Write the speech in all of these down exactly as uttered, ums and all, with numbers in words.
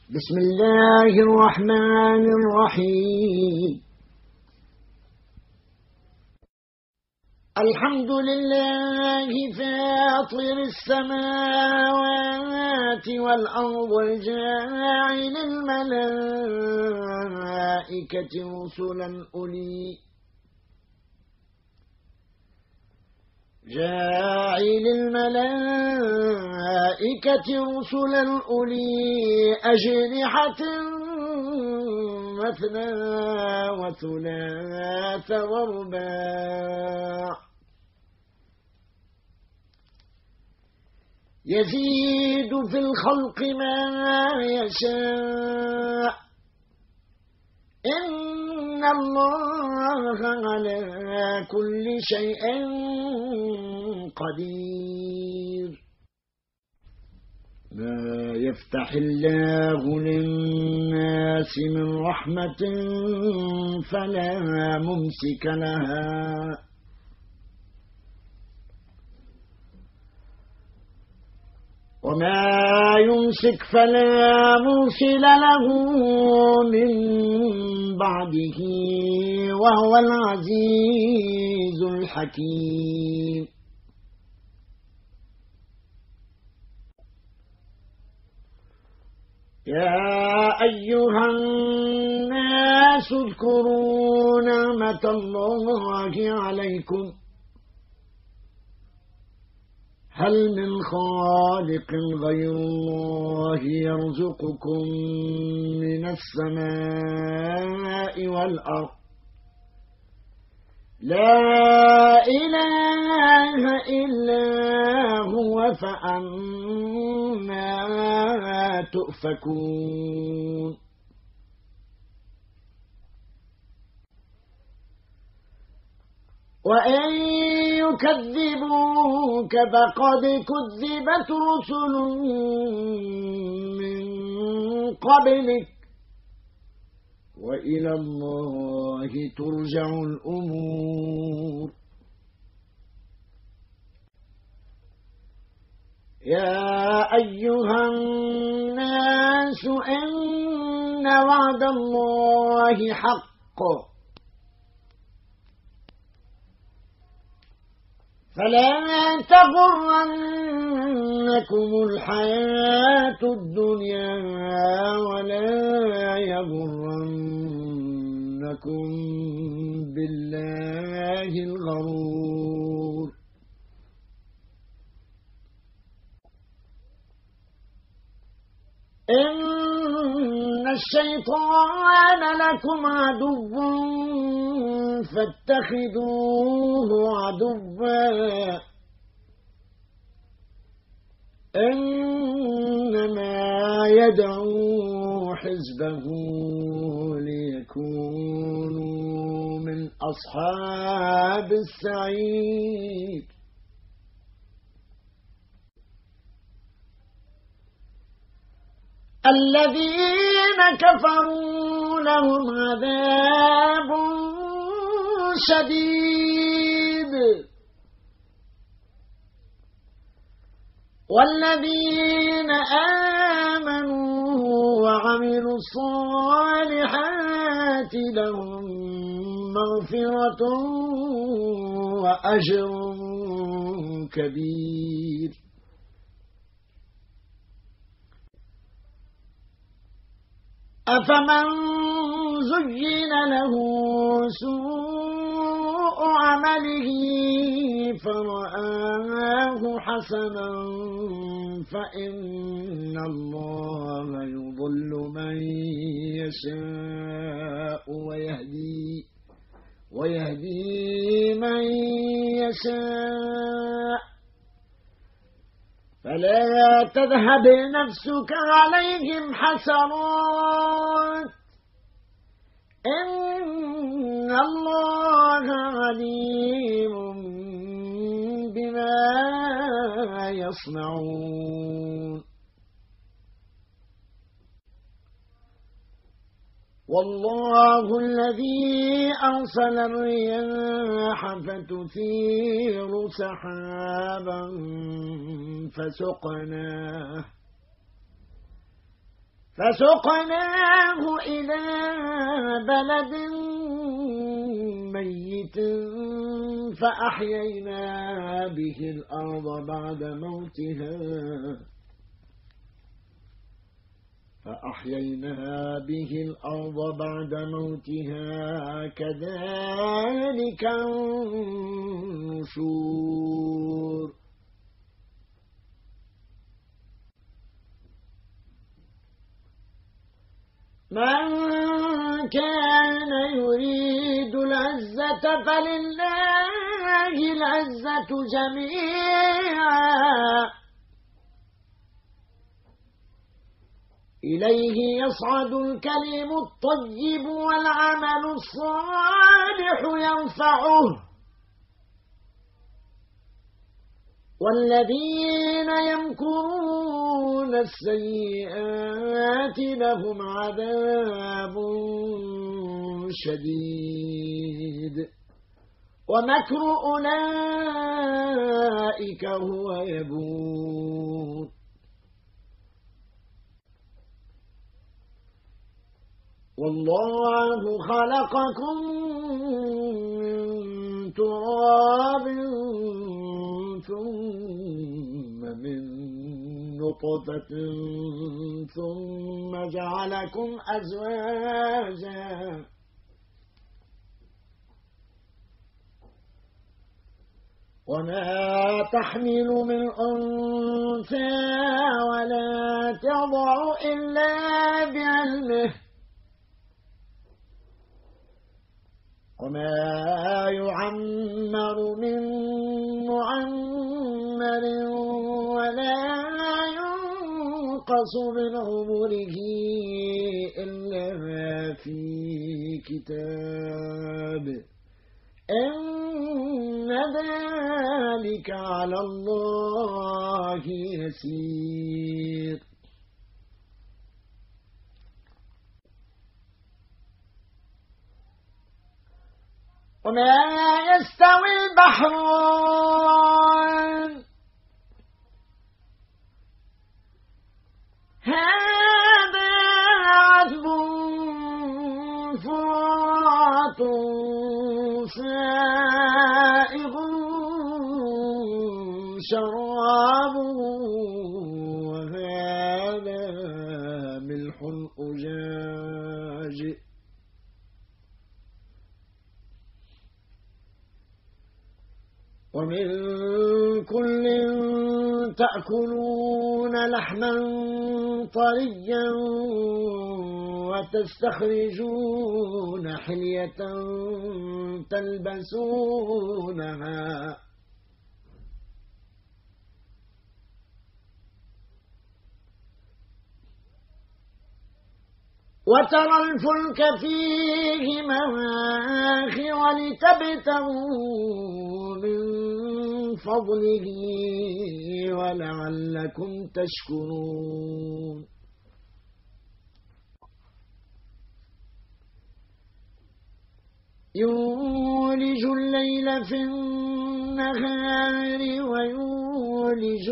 بسم الله الرحمن الرحيم. الحمد لله فاطر السماوات والأرض جاعل الملائكة رسلا أولي جاعل الملائكة رسلا أولي أجنحة مثنى وثلاث ورباع يزيد في الخلق ما يشاء إن الله على كل شيء قدير. ما يفتح الله للناس من رحمة فلا ممسك لها وما يمسك فلا مرسل له من بعده وهو العزيز الحكيم. يا أيها الناس اذكروا نعمة الله عليكم هل من خالق غير الله يرزقكم من السماء والأرض لا إله إلا هو فأنا تؤفكون. وإن يكذبوك فقد كذبت رسل من قبلك وإلى الله ترجع الأمور. يا أيها الناس إن وعد الله حق فلا تغرنكم الحياة الدنيا ولا يغرنكم بالله الغرور. إن الشيطان لكم عدو فاتخذوه عدوا إنما يدعو حزبه ليكونوا من أصحاب السعير. الذين كفروا لهم عذاب شديد والذين آمنوا وعملوا الصالحات لهم مغفرة وأجر كبير. أفمن زين له سوء عمله فرآه حسنا فإن الله يضل من يشاء ويهدي ويهدي من يشاء فلا تذهب نفسك عليهم حسرات إن الله عليم بما يصنعون. والله الذي أرسل الرياح فتثير سحابا فسقناه فسقناه إلى بلد ميت فأحيينا به الأرض بعد موتها فأحيينا به الأرض بعد موتها كذلك النشور من كان يريد العزة فلله العزة جميعا إليه يصعد الكلم الطيب والعمل الصالح يرفعه والذين يمكرون السيئات لهم عذاب شديد ومكر أولئك هو يبور والله خلقكم من تراب ثم من نطفة ثم جعلكم أزواجا وما تحمل من أنثى ولا تضع إلا بعلمه وما يعمر من معمر ولا ينقص من عمره إلا في كتاب إن ذلك على الله يسير وما يستوي البحران هذا عذب فرات سائغ شرابه وهذا ملح أجاج ومن كل تأكلون لحما طريا وتستخرجون حلية تلبسونها وترى الفلك فيه مواخر ولتبتغوا من فضله ولعلكم تشكرون يولج الليل في النهار ويولج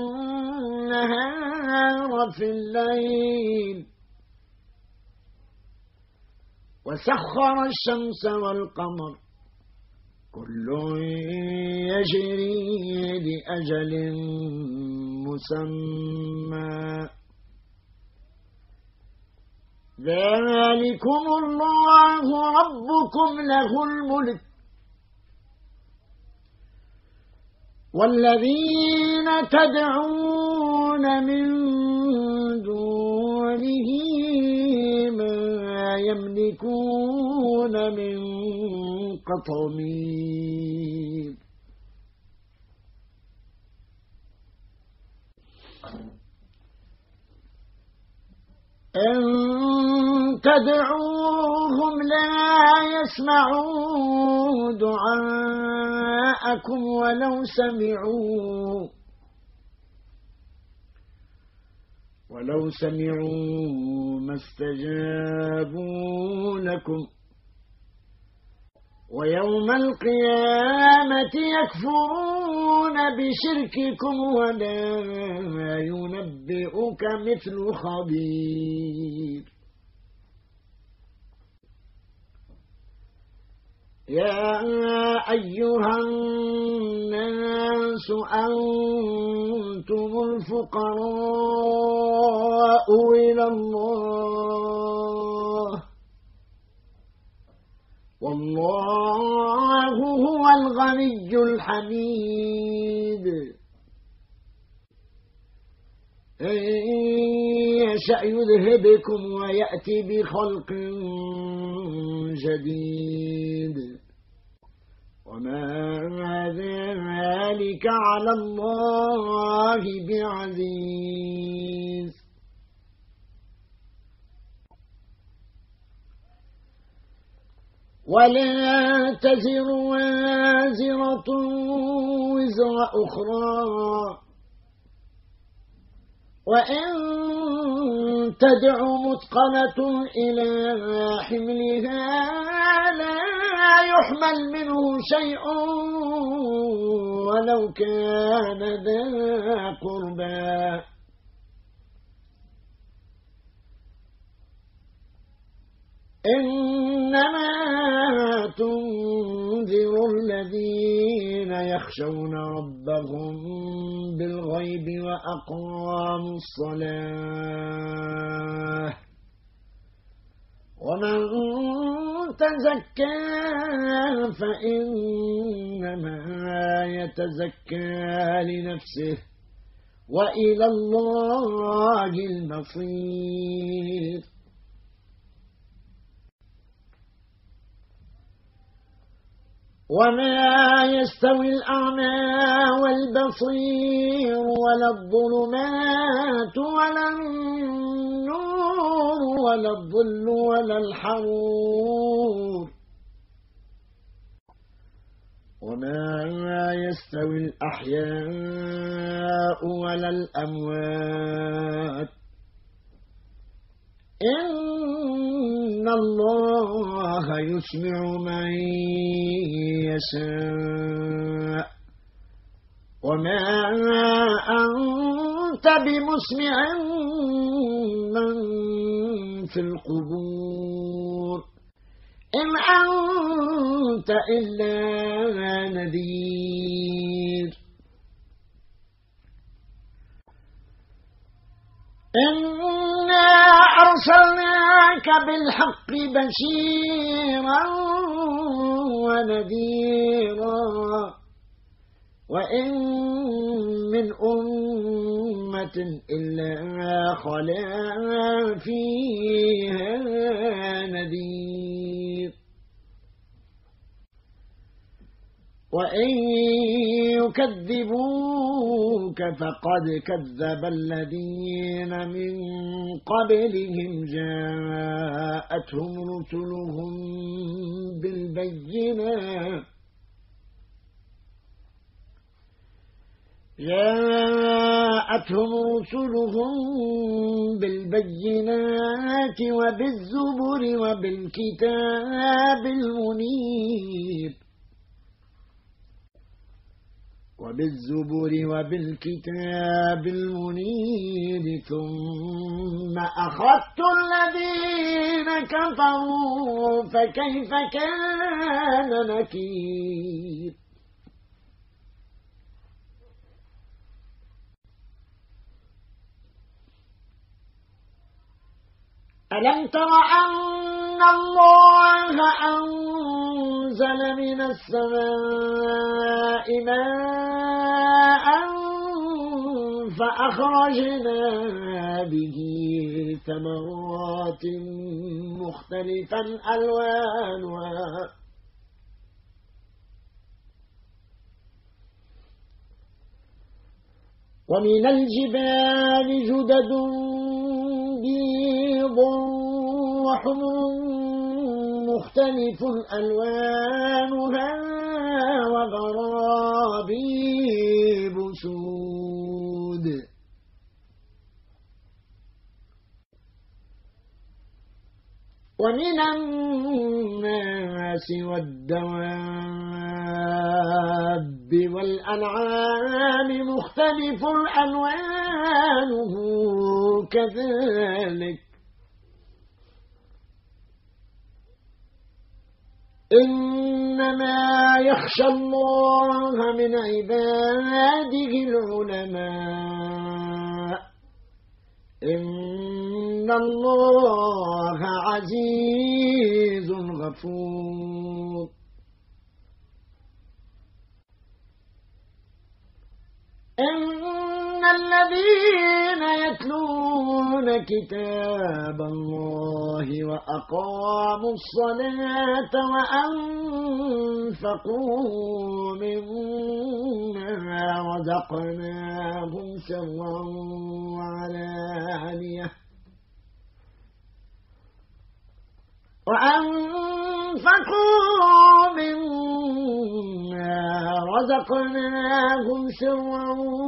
النهار في الليل وسخر الشمس والقمر كل يجري لأجل مسمى ذلكم الله ربكم له الملك والذين تدعون من دونه ما يملكون من قطمير إن تدعوهم لا يسمعوا دعاءكم ولو سمعوا ولو سمعوا ما استجابوا لكم ويوم القيامة يكفرون بشرككم ولا ينبئك مثل خبير. يا أيها الناس أنتم الفقراء إلى الله والله هو الغني الحميد. إن يشأ يذهبكم ويأتي بخلق جديد وما ذلك على الله بعزيز. ولا تزر وازرة وزر أخرى وإن تدع مثقلة إلى حملها لا يحمل منه شيء ولو كان ذا قربى. إنما تنذر الذين يخشون ربهم بالغيب وأقاموا الصلاة ومن تزكى فإنما يتزكى لنفسه وإلى الله المصير. وما يستوي الأعمى والبصير ولا الظلمات ولا النور ولا الظل ولا الحرور. وما يستوي الأحياء ولا الأموات إن الله يسمع من يشاء وما أنت بمسمع من في القبور إن أنت إلا نذير. إنا أرسلناك بالحق بشيرا ونذيرا وإن من أمة إلا خلا فيها نذير. وإن يكذبوك فقد كذب الذين من قبلهم جاءتهم رسلهم بالبينات جاءتهم رسلهم بالبينات وبالزبر وبالكتاب المنير وبالزبر وبالكتاب المنير ثم أخذت الذين كفروا فكيف كان نكير. ألم تر أن الله أنزل من السماء ماء فأخرجنا به ثمرات مختلفا ألوانها ومن الجبال جدد بيض وحمر مختلف ألوانها وغرابيب سود. ومن الناس والدواب والأنعام مختلف ألوانه كذلك إنما يخشى الله من عباده العلماء إن الله عزيز غفور إن الذين يتلون كتاب الله وأقاموا الصلاة وأنفقوا مما رزقناهم سرا وعلانية وأنفقوا مما رزقناهم سرا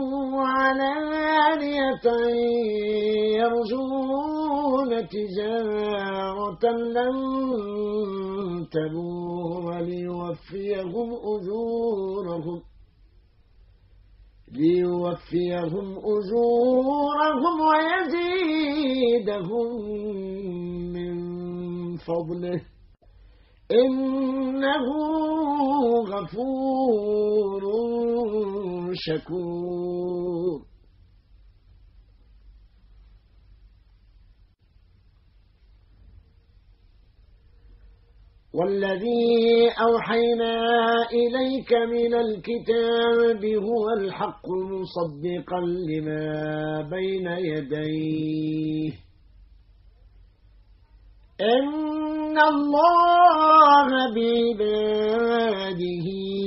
وعلانية يرجون تجارة لن تبور ليوفيهم أجورهم ليوفيهم أجورهم ويزيدهم من فضله إنه غفور شكور والذي أوحينا إليك من الكتاب هو الحق مصدقا لما بين يديه إن الله بعباده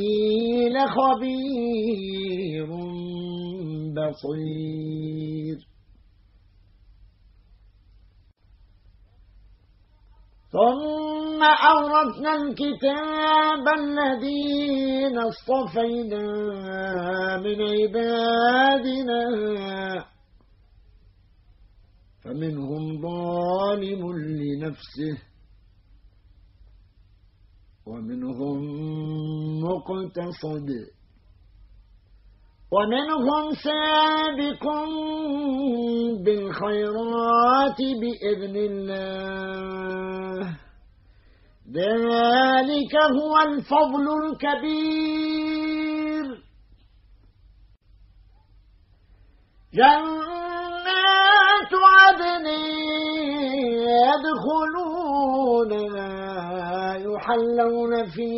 لخبير بصير ثم أورثنا الكتاب الذين اصطفينا من عبادنا فمنهم ظالم لنفسه ومنهم مقتصد ومنهم سابق بالخيرات بإذن الله ذلك هو الفضل الكبير جنات عدن يدخلونها يحلون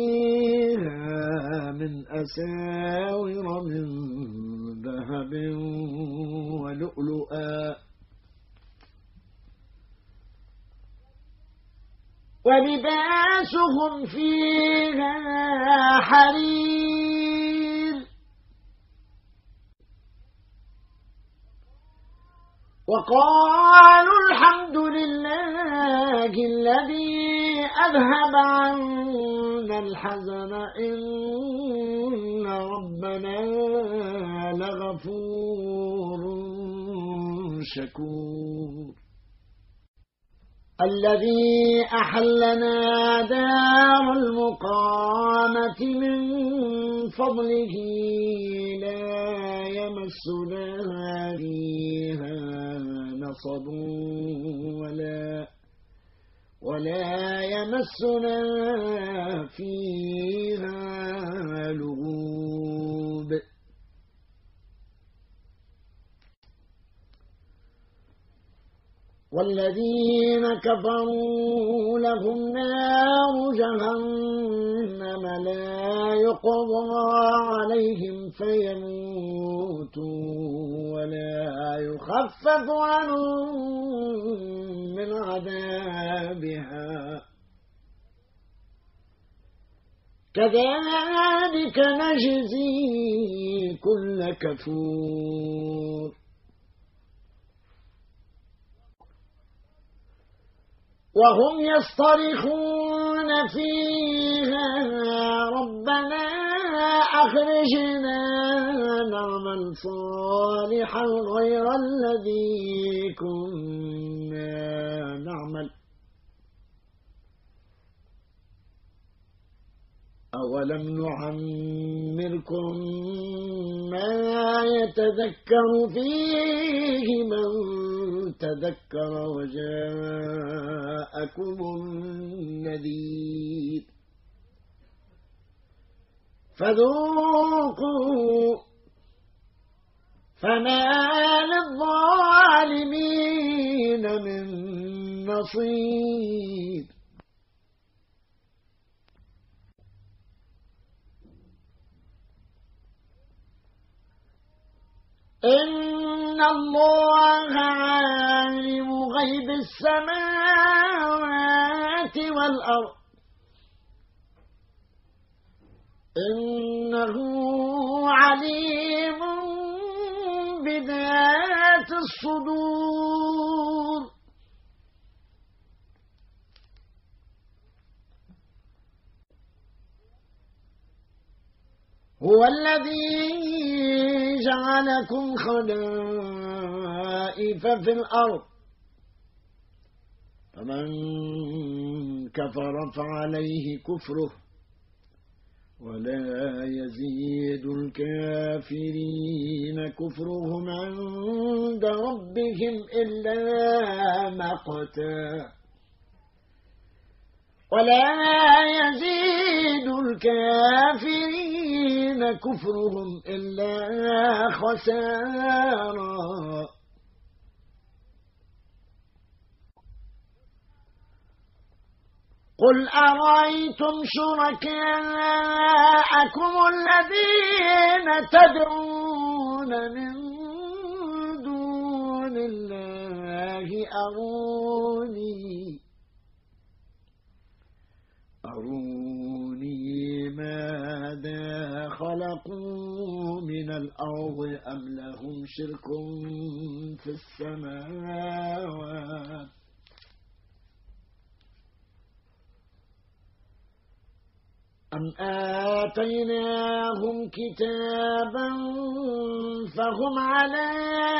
فيها من أساور من ذهب ولؤلؤا ولباسهم فيها حرير وقالوا الحمد لله الذي أذهب عنا الحزن إن ربنا لغفور شكور الذي أحلنا دار المقامة من فضله لا يمسنا فيها نصب ولا ولا يمسنا فيها لغوب والذين كفروا لهم نار جهنم لا يقضى عليهم فيموتوا ولا يخفف عنهم من عذابها كذلك نجزي كل كفور وهم يصطرخون فيها ربنا أخرجنا نعمل صالحا غير الذي كنا نعمل أولم نعمركم ما يتذكر فيه من تذكر وجاءكم النذير فذوقوا فما للظالمين من نصير إن الله عالم غيب السماوات والأرض إنه عليم بذات الصدور هو الذي جعلكم خلائف في الأرض فمن كفر فعليه كفره ولا يزيد الكافرين كفرهم عند ربهم إلا مقتا ولا يزيد الكافرين كفرهم إلا خسارا قل أرأيتم شركاءكم الذين تدعون من دون الله أروني أروني ماذا خلقوا من الأرض أم لهم شرك في السماوات أم آتيناهم كتابا فهم على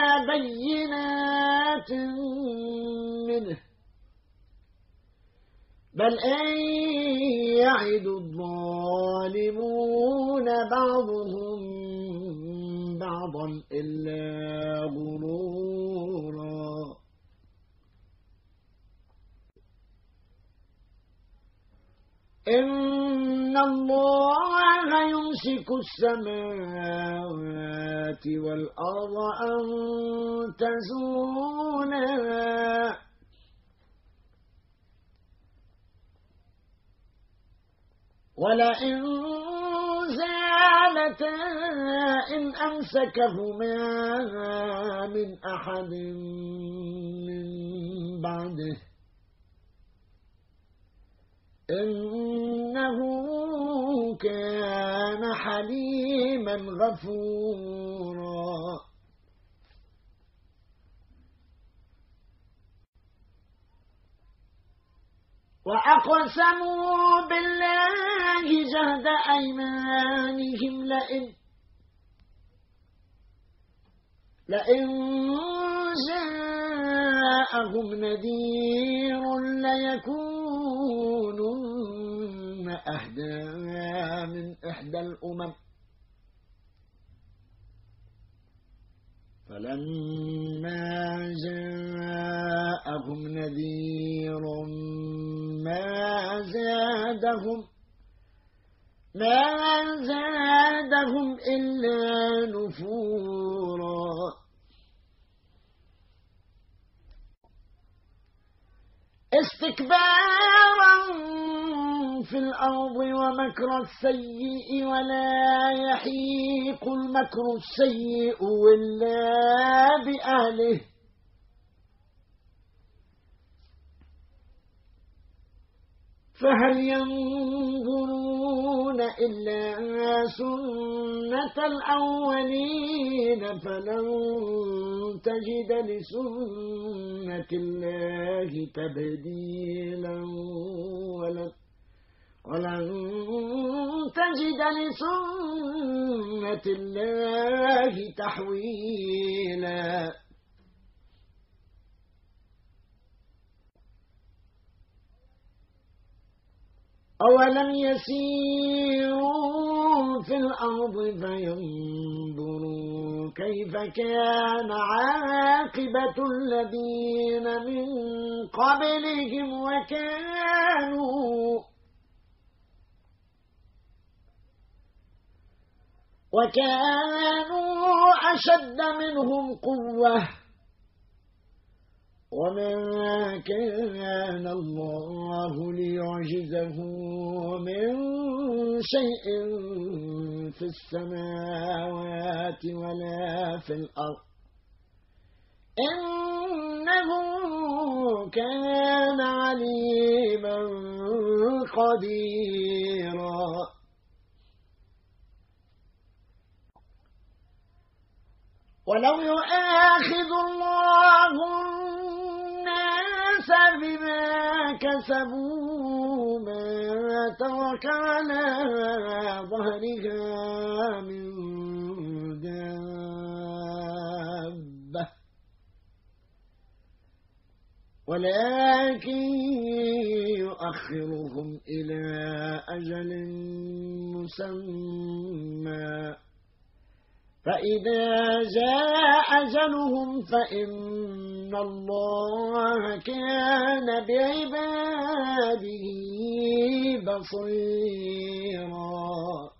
بينات منه بل أن يعد الظالمون بعضهم بعضا إلا غرورا إن الله يمسك السماوات والأرض أن تزولا ولئن زالتا إن أمسكهما من أحد من بعده إنه كان حليما غفورا وأقسموا بالله جهد أيمانهم لئن لئن جاءهم نذير ليكونن أهدى من إحدى الأمم فلما جاءهم نذير ما زادهم ما زادهم إلا نفورا استكبارا في الأرض ومكر السيء ولا يحيق المكر السيء إلا بأهله فهل ينظرون إلا سنة الأولين فلن تجد لسنة الله تبديلا ولن ولن تجد لسنة الله تحويلا أولم يسيروا في الأرض فينظروا كيف كان عاقبة الذين من قبلهم وكانوا وكانوا أشد منهم قوة وما كان الله ليعجزه من شيء في السماوات ولا في الأرض إنه كان عليما قديرا ولو يؤاخذ الله الناس بما كسبوا ما ترك على ظهرها من دابة ولكن يؤخرهم إلى أجل مسمى فإذا جاء أجلهم فإن الله كان بعباده بصيرا